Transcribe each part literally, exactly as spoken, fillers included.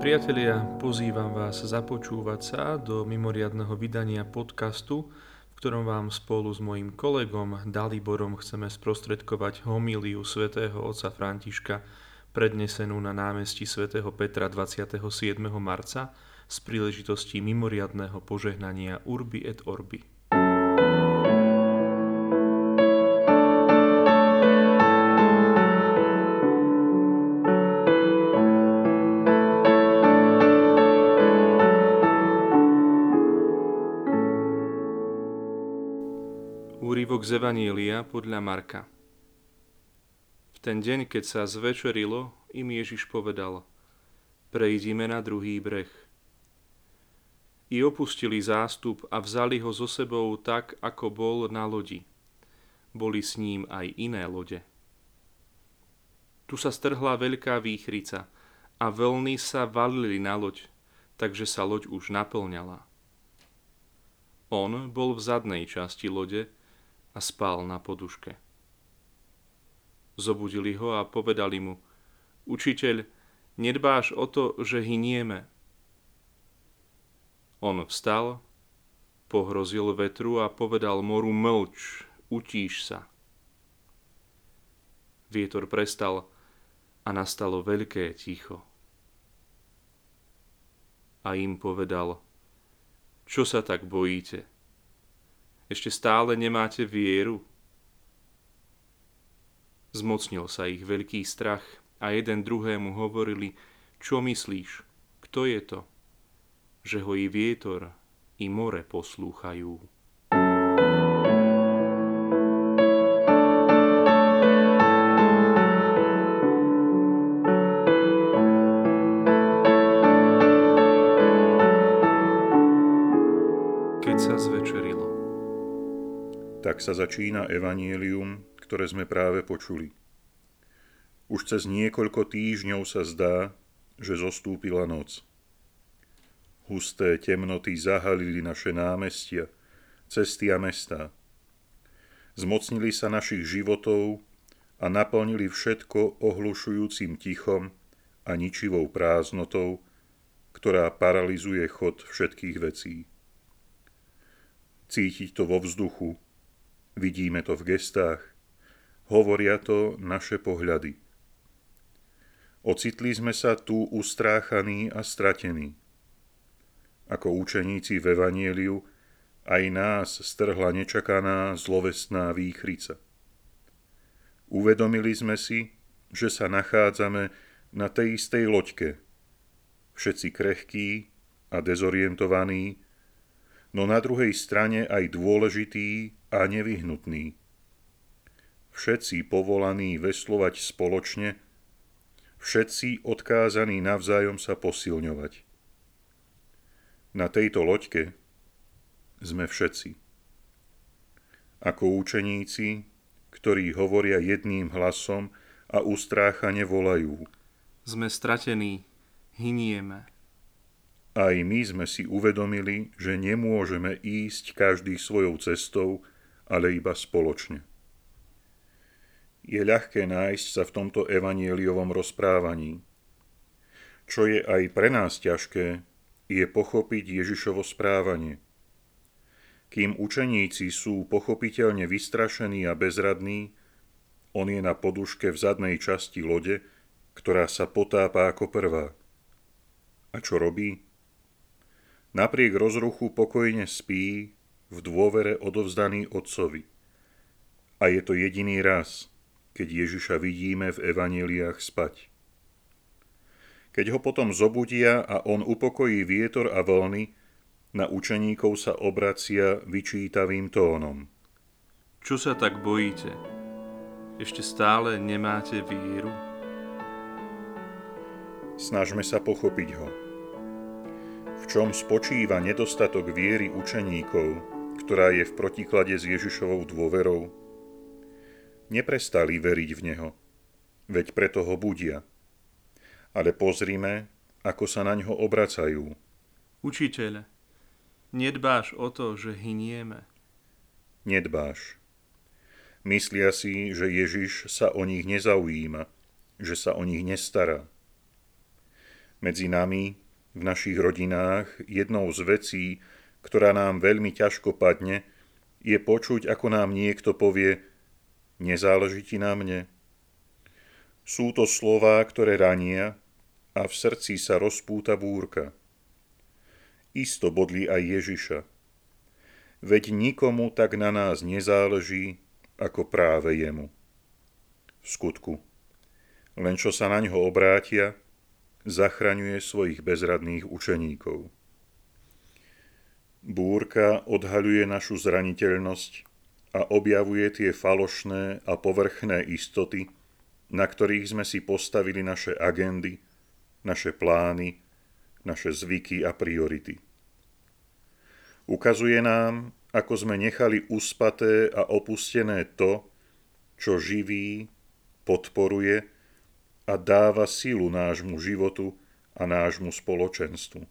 Priatelia, pozývam vás započúvať sa do mimoriadneho vydania podcastu, v ktorom vám spolu s mojím kolegom Daliborom chceme sprostredkovať homíliu svätého otca Františka, prednesenú na námestí svätého Petra dvadsiateho siedmeho marca z príležitosti mimoriadneho požehnania Urbi et Orbi. Úryvok z Evanielia podľa Marka. V ten deň, keď sa zvečerilo, im Ježiš povedal: Prejdime na druhý breh. I opustili zástup a vzali ho so sebou tak, ako bol na lodi. Boli s ním aj iné lode. Tu sa strhla veľká výchrica a vlny sa valili na loď, takže sa loď už naplňala. On bol v zadnej časti lode a spal na poduške. Zobudili ho a povedali mu: Učiteľ, nedbáš o to, že hynieme? On vstal, pohrozil vetru a povedal moru: Mlč, utíš sa. Vietor prestal a nastalo veľké ticho. A im povedal: Čo sa tak bojíte? Ešte stále nemáte vieru? Zmocnil sa ich veľký strach a jeden druhému hovorili: Čo myslíš? Kto je to? Že ho i vietor, i more poslúchajú. Keď sa zvečerilo. Tak sa začína evanjelium, ktoré sme práve počuli. Už cez niekoľko týždňov sa zdá, že zostúpila noc. Husté temnoty zahalili naše námestia, cesty a mestá. Zmocnili sa našich životov a naplnili všetko ohlušujúcim tichom a ničivou prázdnotou, ktorá paralyzuje chod všetkých vecí. Cítiť to vo vzduchu, vidíme to v gestách, hovoria to naše pohľady. Ocitli sme sa tu ustráchaní a stratení. Ako učeníci v Evanjeliu, aj nás strhla nečakaná zlovestná výchrica. Uvedomili sme si, že sa nachádzame na tej istej loďke, všetci krehkí a dezorientovaní, no na druhej strane aj dôležitý a nevyhnutný. Všetci povolaní veslovať spoločne, všetci odkázaní navzájom sa posilňovať. Na tejto loďke sme všetci. Ako učeníci, ktorí hovoria jedným hlasom a ustráchane volajú: Sme stratení, hynieme. Aj my sme si uvedomili, že nemôžeme ísť každý svojou cestou, ale iba spoločne. Je ľahké nájsť sa v tomto evanjeliovom rozprávaní. Čo je aj pre nás ťažké, je pochopiť Ježišovo správanie. Kým učeníci sú pochopiteľne vystrašení a bezradní, on je na poduške v zadnej časti lode, ktorá sa potápa ako prvá. A čo robí? Napriek rozruchu pokojne spí, v dôvere odovzdaný Otcovi. A je to jediný raz, keď Ježiša vidíme v evanjeliách spať. Keď ho potom zobudia a on upokojí vietor a vlny, na učeníkov sa obracia vyčítavým tónom: Čo sa tak bojíte? Ešte stále nemáte vieru? Snažme sa pochopiť ho. V čom spočíva nedostatok viery učeníkov, ktorá je v protiklade s Ježišovou dôverou? Neprestali veriť v neho, veď preto ho budia. Ale pozrime, ako sa na ňo obracajú. Učiteľ, nedbáš o to, že hynieme? Nedbáš. Myslia si, že Ježiš sa o nich nezaujíma, že sa o nich nestará. Medzi nami, v našich rodinách, jednou z vecí, ktorá nám veľmi ťažko padne, je počuť, ako nám niekto povie: nezáleží ti na mne. Sú to slová, ktoré rania a v srdci sa rozpúta búrka. Isto bodli aj Ježiša. Veď nikomu tak na nás nezáleží, ako práve jemu. V skutku, len čo sa na ňo obrátia, zachraňuje svojich bezradných učeníkov. Búrka odhaľuje našu zraniteľnosť a objavuje tie falošné a povrchné istoty, na ktorých sme si postavili naše agendy, naše plány, naše zvyky a priority. Ukazuje nám, ako sme nechali uspaté a opustené to, čo živí, podporuje a dáva silu nášmu životu a nášmu spoločenstvu.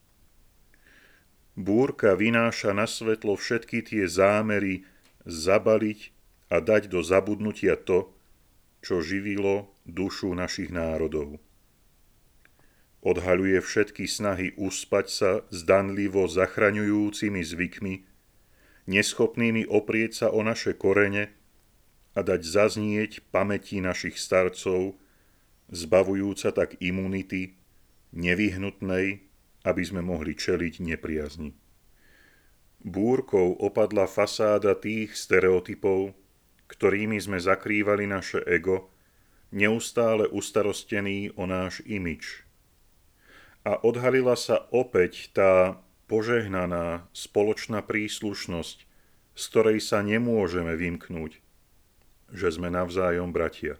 Búrka vynáša na svetlo všetky tie zámery zabaliť a dať do zabudnutia to, čo živilo dušu našich národov. Odhaľuje všetky snahy uspať sa zdanlivo zachraňujúcimi zvykmi, neschopnými oprieť sa o naše korene a dať zaznieť pamäti našich starcov, zbavujúca tak imunity, nevyhnutnej, aby sme mohli čeliť nepriazni. Búrkou opadla fasáda tých stereotypov, ktorými sme zakrývali naše ego, neustále ustarostený o náš imidž. A odhalila sa opäť tá požehnaná spoločná príslušnosť, z ktorej sa nemôžeme vymknúť, že sme navzájom bratia.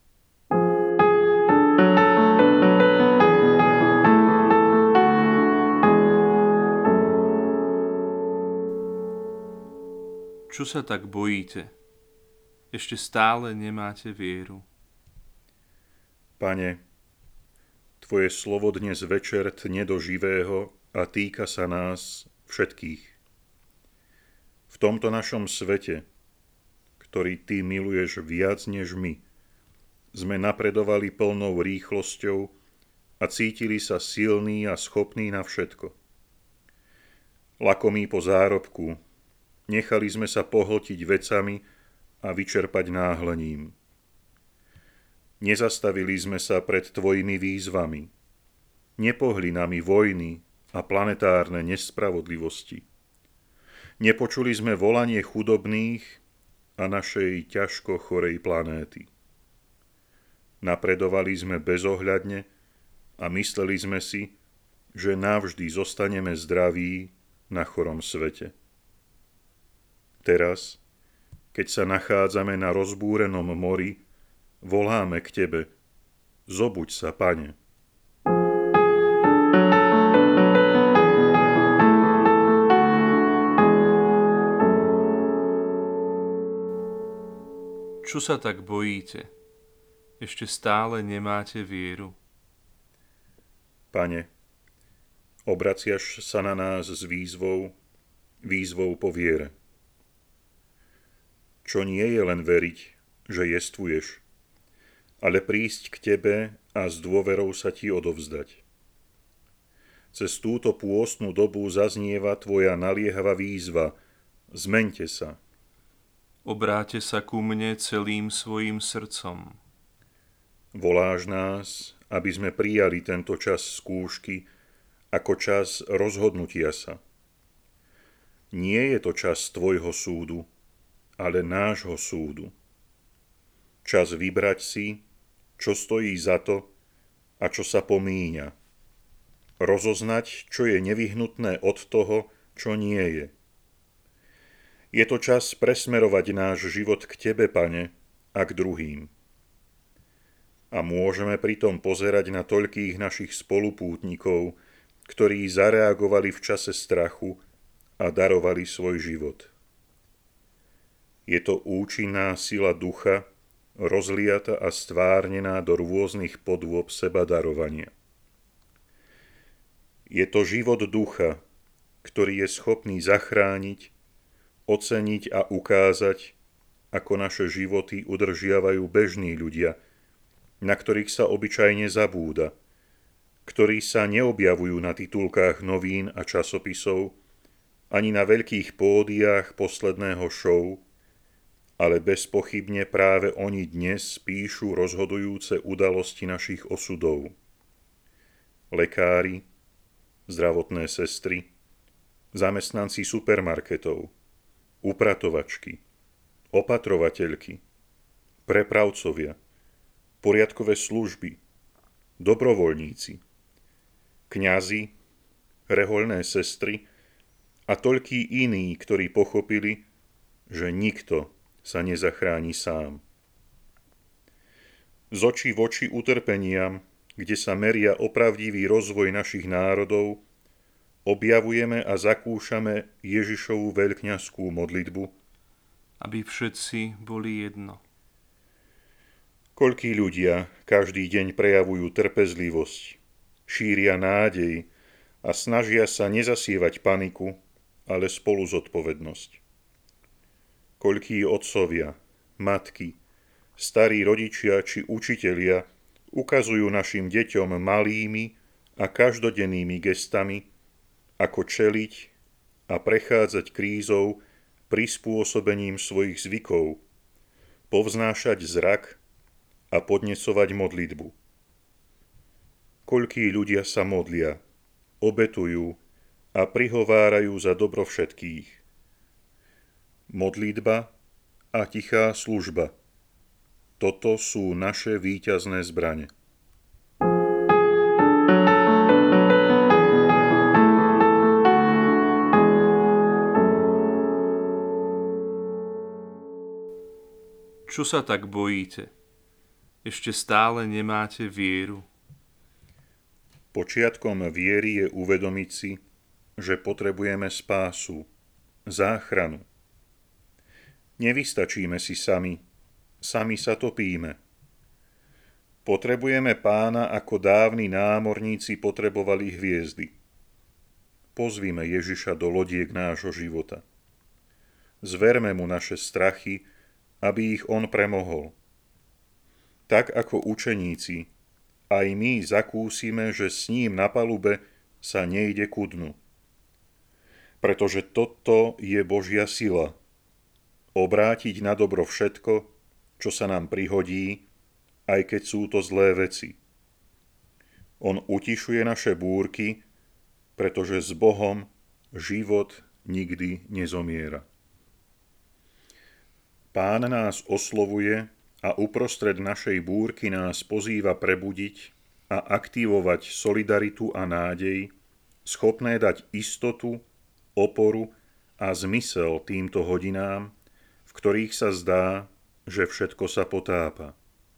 Čo sa tak bojíte? Ešte stále nemáte vieru. Pane, Tvoje slovo dnes večer tne do živého a týka sa nás všetkých. V tomto našom svete, ktorý Ty miluješ viac než my, sme napredovali plnou rýchlosťou a cítili sa silní a schopní na všetko. Lakomí po zárobku, nechali sme sa pohltiť vecami a vyčerpať náhlením. Nezastavili sme sa pred Tvojimi výzvami. Nepohli nami vojny a planetárne nespravodlivosti. Nepočuli sme volanie chudobných a našej ťažko chorej planéty. Napredovali sme bezohľadne a mysleli sme si, že navždy zostaneme zdraví na chorom svete. Teraz, keď sa nachádzame na rozbúrenom mori, voláme k Tebe: zobuď sa, Pane. Čo sa tak bojíte? Ešte stále nemáte vieru. Pane, obraciaš sa na nás s výzvou, výzvou po viere. Čo nie je len veriť, že jestvuješ, ale prísť k Tebe a s dôverou sa Ti odovzdať. Cez túto pôstnu dobu zaznieva Tvoja naliehavá výzva: zmeňte sa. Obráte sa ku mne celým svojim srdcom. Voláš nás, aby sme prijali tento čas skúšky ako čas rozhodnutia sa. Nie je to čas Tvojho súdu, ale nášho súdu. Čas vybrať si, čo stojí za to a čo sa pomíňa. Rozoznať, čo je nevyhnutné od toho, čo nie je. Je to čas presmerovať náš život k Tebe, Pane, a k druhým. A môžeme pritom pozerať na toľkých našich spolupútnikov, ktorí zareagovali v čase strachu a darovali svoj život. Je to účinná sila ducha, rozliata a stvárnená do rôznych podôb seba darovania. Je to život ducha, ktorý je schopný zachrániť, oceniť a ukázať, ako naše životy udržiavajú bežní ľudia, na ktorých sa obyčajne zabúda, ktorí sa neobjavujú na titulkách novín a časopisov, ani na veľkých pódiách posledného show, ale bezpochybne práve oni dnes píšu rozhodujúce udalosti našich osudov. Lekári, zdravotné sestry, zamestnanci supermarketov, upratovačky, opatrovateľky, prepravcovia, poriadkové služby, dobrovoľníci, kňazi, rehoľné sestry a toľkí iní, ktorí pochopili, že nikto sa nezachráni sám. Z očí v oči utrpeniam, kde sa meria opravdivý rozvoj našich národov, objavujeme a zakúšame Ježišovu veľkňazskú modlitbu, aby všetci boli jedno. Koľkí ľudia každý deň prejavujú trpezlivosť, šíria nádej a snažia sa nezasievať paniku, ale spolu zodpovednosť. Koľkí otcovia, matky, starí rodičia či učitelia ukazujú našim deťom malými a každodennými gestami, ako čeliť a prechádzať krízou prispôsobením svojich zvykov, povznášať zrak a podnecovať modlitbu. Koľkí ľudia sa modlia, obetujú a prihovárajú za dobro všetkých. Modlitba a tichá služba. Toto sú naše víťazné zbrane. Čo sa tak bojíte? Ešte stále nemáte vieru? Počiatkom viery je uvedomiť si, že potrebujeme spásu, záchranu. Nevystačíme si sami, sami sa topíme. Potrebujeme Pána, ako dávni námorníci potrebovali hviezdy. Pozvime Ježiša do lodiek nášho života. Zverme mu naše strachy, aby ich on premohol. Tak ako učeníci, aj my zakúsime, že s ním na palube sa nejde ku dnu. Pretože toto je Božia sila. Obrátiť na dobro všetko, čo sa nám prihodí, aj keď sú to zlé veci. On utišuje naše búrky, pretože s Bohom život nikdy nezomiera. Pán nás oslovuje a uprostred našej búrky nás pozýva prebudiť a aktivovať solidaritu a nádej, schopné dať istotu, oporu a zmysel týmto hodinám, v ktorých sa zdá, že všetko sa potápa.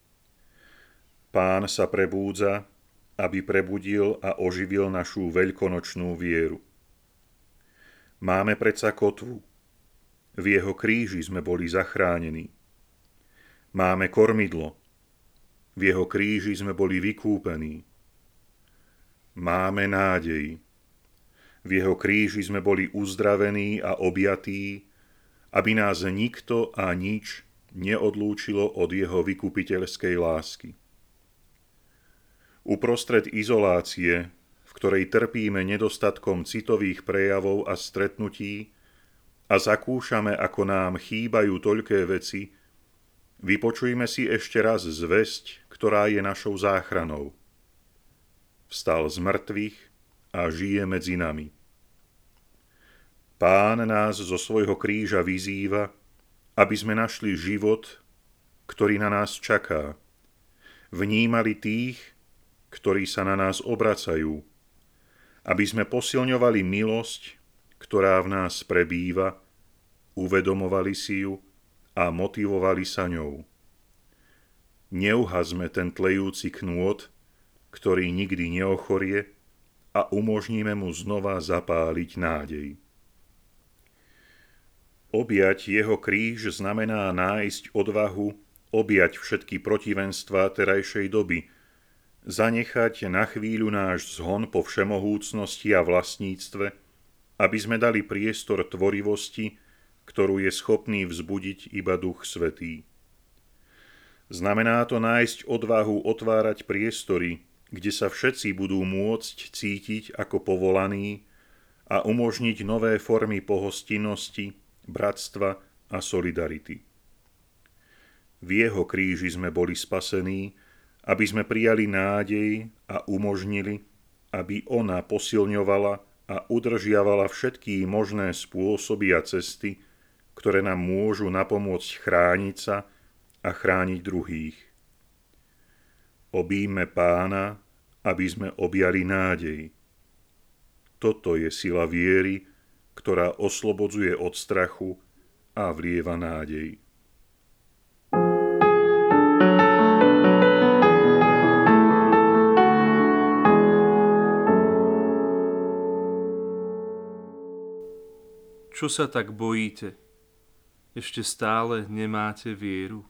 Pán sa prebúdza, aby prebudil a oživil našu veľkonočnú vieru. Máme predsa kotvu. V jeho kríži sme boli zachránení. Máme kormidlo. V jeho kríži sme boli vykúpení. Máme nádej. V jeho kríži sme boli uzdravení a objatí, aby nás nikto a nič neodlúčilo od jeho vykupiteľskej lásky. Uprostred izolácie, v ktorej trpíme nedostatkom citových prejavov a stretnutí a zakúšame, ako nám chýbajú toľké veci, vypočujme si ešte raz zvesť, ktorá je našou záchranou. Vstal z mŕtvych a žije medzi nami. Pán nás zo svojho kríža vyzýva, aby sme našli život, ktorý na nás čaká. Vnímali tých, ktorí sa na nás obracajú, aby sme posilňovali milosť, ktorá v nás prebýva, uvedomovali si ju a motivovali sa ňou. Neuhazme ten tlejúci knôt, ktorý nikdy neochorie, a umožníme mu znova zapáliť nádej. Objať jeho kríž znamená nájsť odvahu objať všetky protivenstvá terajšej doby, zanechať na chvíľu náš zhon po všemohúcnosti a vlastníctve, aby sme dali priestor tvorivosti, ktorú je schopný vzbudiť iba Duch Svätý. Znamená to nájsť odvahu otvárať priestory, kde sa všetci budú môcť cítiť ako povolaní a umožniť nové formy pohostinnosti, bratstva a solidarity. V jeho kríži sme boli spasení, aby sme prijali nádej a umožnili, aby ona posilňovala a udržiavala všetky možné spôsoby a cesty, ktoré nám môžu napomôcť chrániť sa a chrániť druhých. Obíme Pána, aby sme objali nádej. Toto je sila viery, ktorá oslobodzuje od strachu a vlieva nádej. Čo sa tak bojíte? Ešte stále nemáte vieru?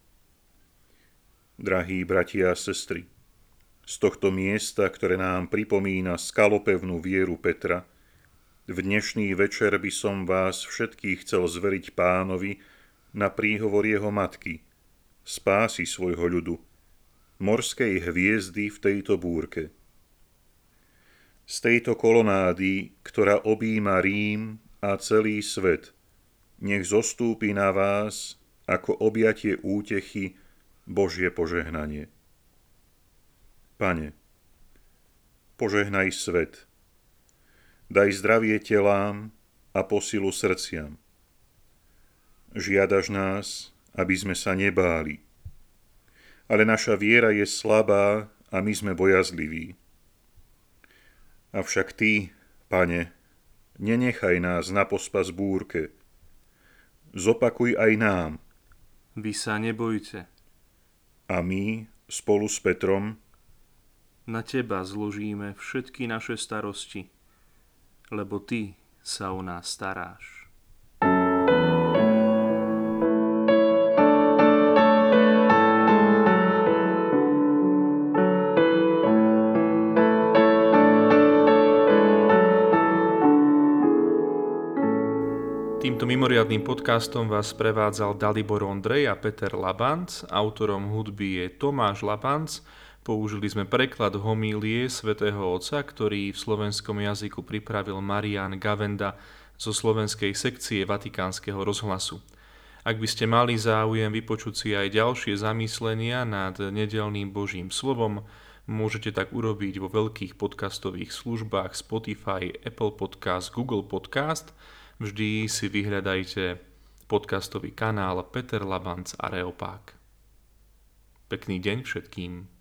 Drahí bratia a sestry, z tohto miesta, ktoré nám pripomína skalopevnú vieru Petra, v dnešný večer by som vás všetkých chcel zveriť Pánovi na príhovor jeho matky, spásy svojho ľudu, morskej hviezdy v tejto búrke. Z tejto kolonády, ktorá objíma Rím a celý svet, nech zostúpi na vás ako objatie útechy Božie požehnanie. Pane, požehnaj svet, daj zdravie telám a posilu srdciam. Žiadaš nás, aby sme sa nebáli, ale naša viera je slabá a my sme bojazliví. Avšak Ty, Pane, nenechaj nás na pospas búrke. Zopakuj aj nám. Vy sa nebojte. A my, spolu s Petrom, na Teba zložíme všetky naše starosti, lebo Ty sa o nás staráš. Týmto mimoriadnym podcastom vás prevádzal Dalibor Ondrej a Peter Labanc. Autorom hudby je Tomáš Labanc. Použili sme preklad homílie svätého Otca, ktorý v slovenskom jazyku pripravil Marián Gavenda zo slovenskej sekcie Vatikánskeho rozhlasu. Ak by ste mali záujem vypočuť si aj ďalšie zamyslenia nad nedeľným Božím slovom, môžete tak urobiť vo veľkých podcastových službách Spotify, Apple Podcast, Google Podcast. Vždy si vyhľadajte podcastový kanál Peter Labanc Areopag. Pekný deň všetkým.